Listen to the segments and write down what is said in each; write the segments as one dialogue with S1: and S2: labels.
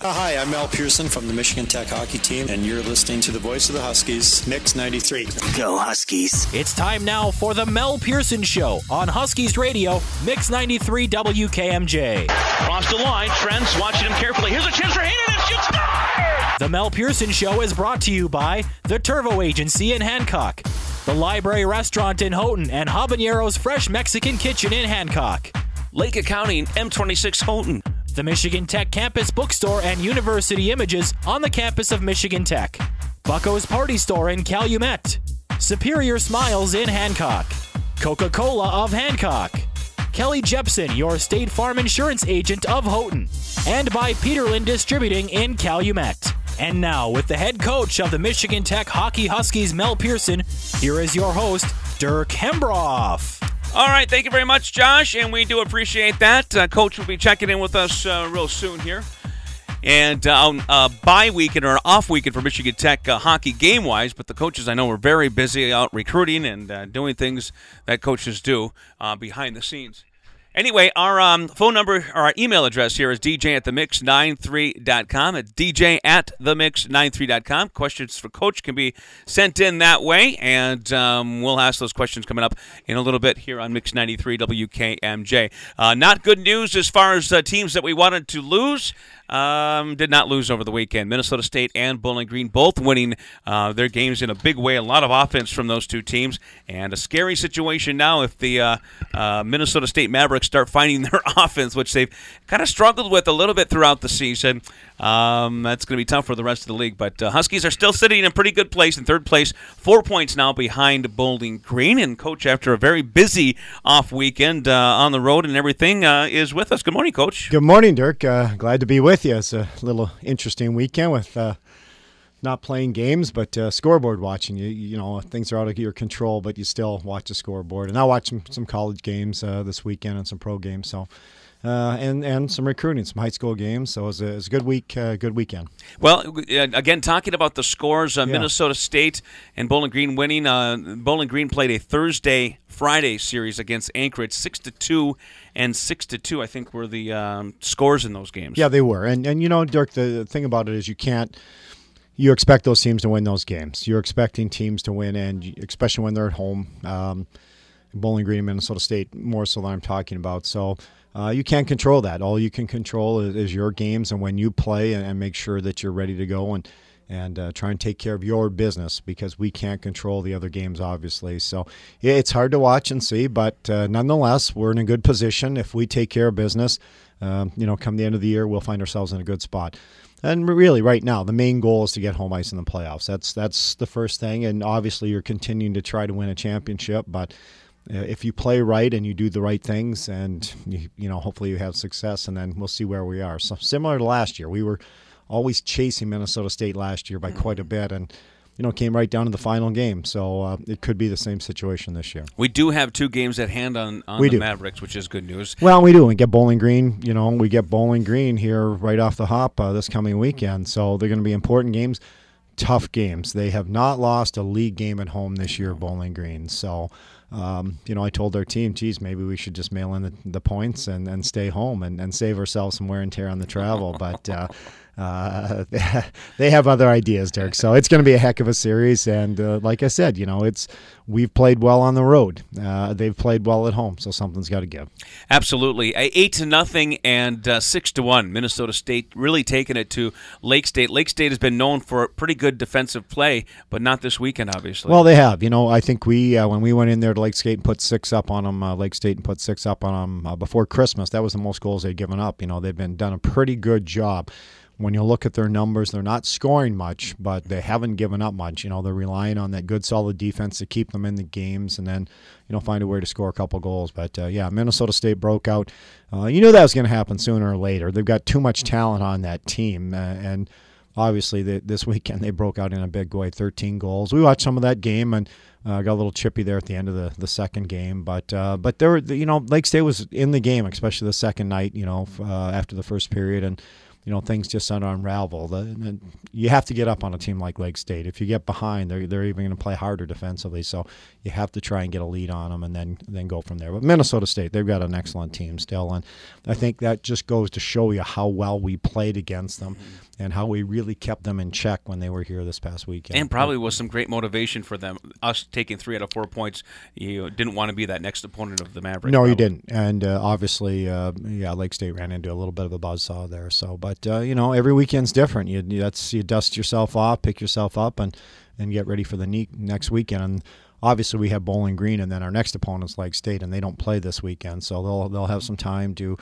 S1: Hi, I'm Mel Pearson from the Michigan Tech hockey team, and you're listening to the voice of the Huskies, Mix 93.
S2: Go Huskies.
S3: It's time now for the Mel Pearson Show on Huskies Radio, Mix 93 WKMJ.
S4: Cross the line, Trent's watching him carefully. Here's a chance for Hayden, and shoots!
S3: The Mel Pearson Show is brought to you by the Turvo Agency in Hancock, the Library Restaurant in Houghton, and Habanero's Fresh Mexican Kitchen in Hancock.
S4: Lake Accounting, M26 Houghton.
S3: The Michigan Tech Campus Bookstore and University Images on the campus of Michigan Tech. Bucko's Party Store in Calumet. Superior Smiles in Hancock. Coca-Cola of Hancock. Kelly Jepson, your State Farm Insurance Agent of Houghton. And by Peterlin Distributing in Calumet. And now, with the head coach of the Michigan Tech Hockey Huskies, Mel Pearson, here is your host, Dirk Hembroff.
S4: All right, thank you very much, Josh, and we do appreciate that. Coach will be checking in with us real soon here. And on a bye weekend or an off weekend for Michigan Tech hockey game-wise, but the coaches I know are very busy out recruiting and doing things that coaches do behind the scenes. Anyway, our phone number, or our email address here is dj@themix93.com. It's dj@themix93.com. Questions for Coach can be sent in that way, and we'll ask those questions coming up in a little bit here on Mix 93 WKMJ. Not good news as far as teams that we wanted to lose. Did not lose over the weekend. Minnesota State and Bowling Green both winning their games in a big way. A lot of offense from those two teams. And a scary situation now if the Minnesota State Mavericks start finding their offense, which they've kind of struggled with a little bit throughout the season. That's going to be tough for the rest of the league. But Huskies are still sitting in a pretty good place, in third place, 4 points now behind Bowling Green. And Coach, after a very busy off weekend on the road and everything, is with us. Good morning, Coach.
S5: Good morning, Dirk. Glad to be with you. It's a little interesting weekend with not playing games, but scoreboard watching. You know, things are out of your control, but you still watch the scoreboard. And I watched some college games this weekend and some pro games. So, and some recruiting, some high school games. So it was a good week, good weekend.
S4: Well, again, talking about the scores, Minnesota State and Bowling Green winning. Bowling Green played a Thursday-Friday series against Anchorage, 6-2 and 6-2. I think were the scores in those games.
S5: Yeah, they were. And you know, Dirk, the thing about it is you expect those teams to win those games. You're expecting teams to win, and especially when they're at home. Bowling Green and Minnesota State, more so than I'm talking about. So you can't control that. All you can control is your games and when you play, and make sure that you're ready to go and try and take care of your business, because we can't control the other games, obviously. So yeah, it's hard to watch and see, but nonetheless, we're in a good position. If we take care of business, come the end of the year, we'll find ourselves in a good spot. And really, right now, the main goal is to get home ice in the playoffs. That's the first thing, and obviously you're continuing to try to win a championship, but if you play right and you do the right things, and hopefully you have success, and then we'll see where we are. So similar to last year, we were always chasing Minnesota State last year by quite a bit, and came right down to the final game. So it could be the same situation this year.
S4: We do have 2 games at hand on the Mavericks, which is good news.
S5: Well, we do. We get Bowling Green. We get Bowling Green here right off the hop this coming weekend. So they're going to be important games, tough games. They have not lost a league game at home this year, Bowling Green. So, I told our team, geez, maybe we should just mail in the points and stay home and save ourselves some wear and tear on the travel. But they have other ideas, Dirk. So it's going to be a heck of a series. And like I said, we've played well on the road. They've played well at home. So something's got to give. Absolutely.
S4: 8-0 and 6-1. Minnesota State really taking it to Lake State. Lake State has been known for pretty good defensive play, but not this weekend, obviously.
S5: Well, they have. I think we when we went in there to Lake State and put 6 up on them, Lake State and put 6 up on them before Christmas, that was the most goals they'd given up. They've done a pretty good job. When you look at their numbers, they're not scoring much, but they haven't given up much. They're relying on that good, solid defense to keep them in the games, and then, find a way to score a couple goals. But, Minnesota State broke out. You knew that was going to happen sooner or later. They've got too much talent on that team, and obviously this weekend they broke out in a big way, 13 goals. We watched some of that game and got a little chippy there at the end of the second game. But there were, Lake State was in the game, especially the second night, after the first period, and things just start to unravel. You have to get up on a team like Lake State. If you get behind, they're even going to play harder defensively. So you have to try and get a lead on them and then go from there. But Minnesota State, they've got an excellent team still, and I think that just goes to show you how well we played against them and how we really kept them in check when they were here this past weekend.
S4: And probably was some great motivation for them. Us taking 3 out of 4 points, you didn't want to be that next opponent of the Mavericks.
S5: No,
S4: probably.
S5: you didn't. And obviously, Lake State ran into a little bit of a buzzsaw there. So, but every weekend's different. You dust yourself off, pick yourself up, and get ready for the next weekend. And obviously, we have Bowling Green, and then our next opponent's Lake State, and they don't play this weekend, so they'll have some time to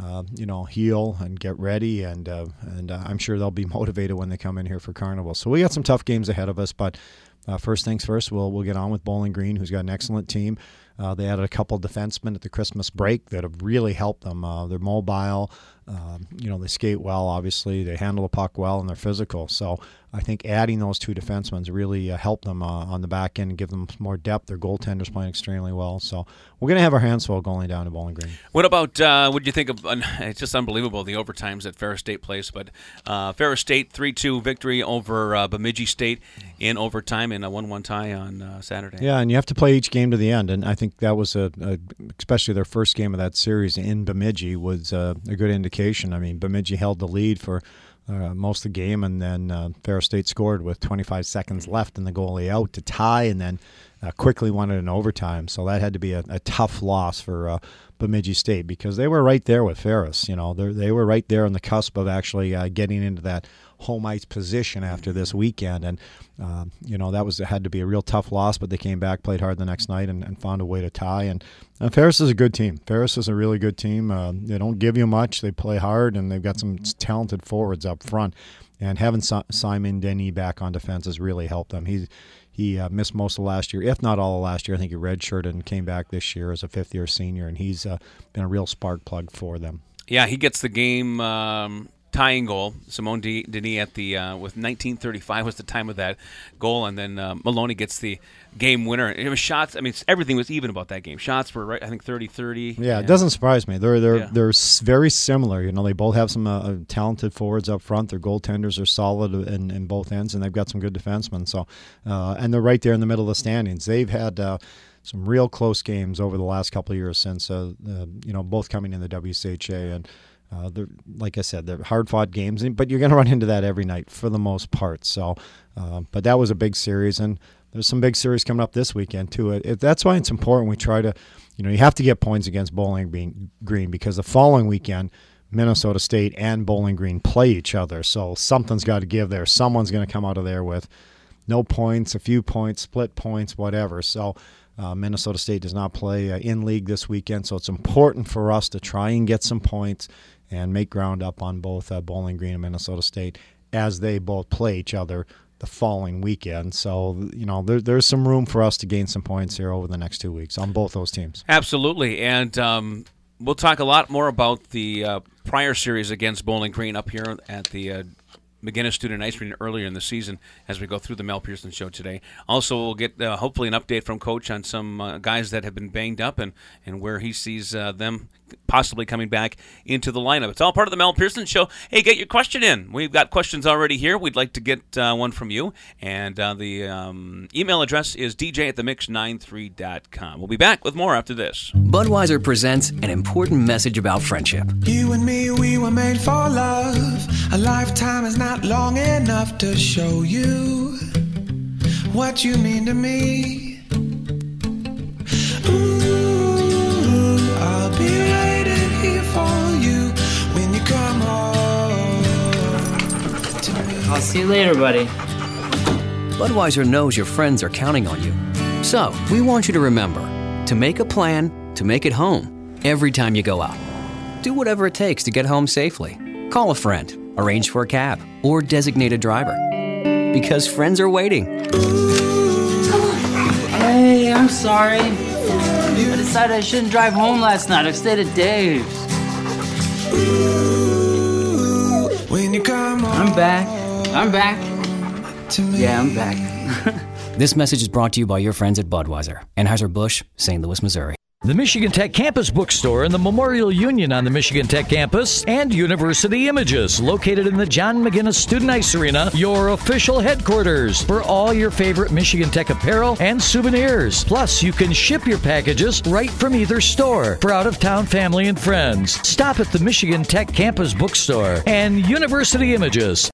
S5: heal and get ready, and I'm sure they'll be motivated when they come in here for Carnival. So we got some tough games ahead of us, but first things first, we'll get on with Bowling Green, who's got an excellent team. They added a couple defensemen at the Christmas break that have really helped them. They're mobile. They skate well, obviously. They handle the puck well, and they're physical. So I think adding those 2 defensemen really helped them on the back end and give them more depth. Their goaltender's playing extremely well. So we're going to have our hands full going down to Bowling Green.
S4: What about, what do you think of, it's just unbelievable, the overtimes that Ferris State plays, but Ferris State 3-2 victory over Bemidji State in overtime in a 1-1 tie on Saturday.
S5: Yeah, and you have to play each game to the end, and I think that was especially their first game of that series in Bemidji was a good indication. I mean, Bemidji held the lead for most of the game, and then Ferris State scored with 25 seconds left and the goalie out to tie, and then quickly won it in overtime. So that had to be a tough loss for Bemidji State because they were right there with Ferris. They were right there on the cusp of actually getting into that home ice position after this weekend, and that had to be a real tough loss, but they came back, played hard the next night, and found a way to tie. And Ferris is a good team. Ferris is a really good team. They don't give you much. They play hard, and they've got some talented forwards up front. And having Simon Denny back on defense has really helped them. He missed most of last year, if not all of last year. I think he redshirted and came back this year as a fifth-year senior, and he's been a real spark plug for them.
S4: Yeah, he gets the game tying goal. Simone Denis at the with 19:35 was the time of that goal, and then Maloney gets the game winner. It was shots. I mean, everything was even about that game. Shots were right. I think 30-30.
S5: Yeah, it doesn't surprise me. They're very similar. They both have some talented forwards up front. Their goaltenders are solid in both ends, and they've got some good defensemen. So, and they're right there in the middle of the standings. They've had some real close games over the last couple of years since both coming in the WCHA, and they're, like I said, they're hard-fought games, but you're going to run into that every night for the most part. So, but that was a big series, and there's some big series coming up this weekend too. That's why it's important we try to, you have to get points against Bowling Green because the following weekend, Minnesota State and Bowling Green play each other. So something's got to give there. Someone's going to come out of there with no points, a few points, split points, whatever. So Minnesota State does not play in league this weekend, so it's important for us to try and get some points and make ground up on both Bowling Green and Minnesota State as they both play each other the following weekend. So, there's some room for us to gain some points here over the next 2 weeks on both those teams.
S4: Absolutely, and we'll talk a lot more about the prior series against Bowling Green up here at the McGinnis Student Ice Rink earlier in the season as we go through the Mel Pearson Show today. Also, we'll get hopefully an update from Coach on some guys that have been banged up and where he sees them possibly coming back into the lineup. It's all part of the Mel Pearson Show. Hey, get your question in. We've got questions already here. We'd like to get one from you. And the email address is dj@themix93.com. We'll be back with more after this.
S2: Budweiser presents an important message about friendship.
S6: You and me, we were made for love. A lifetime is not long enough to show you what you mean to me. Ooh, I'll be waiting here for you when you come home to me.
S7: I'll see you later, buddy.
S2: Budweiser knows your friends are counting on you. So, we want you to remember to make a plan to make it home every time you go out. Do whatever it takes to get home safely. Call a friend, arrange for a cab, or designate a driver. Because friends are waiting.
S7: Hey, I'm sorry. I decided I shouldn't drive home last night. I stayed at Dave's.
S6: When you come home,
S7: I'm back.
S6: to me.
S7: Yeah, I'm back.
S2: This message is brought to you by your friends at Budweiser, Anheuser-Busch, St. Louis, Missouri.
S8: The Michigan Tech Campus Bookstore and the Memorial Union on the Michigan Tech campus, and University Images, located in the John McGinnis Student Ice Arena, your official headquarters for all your favorite Michigan Tech apparel and souvenirs. Plus, you can ship your packages right from either store for out-of-town family and friends. Stop at the Michigan Tech Campus Bookstore and University Images.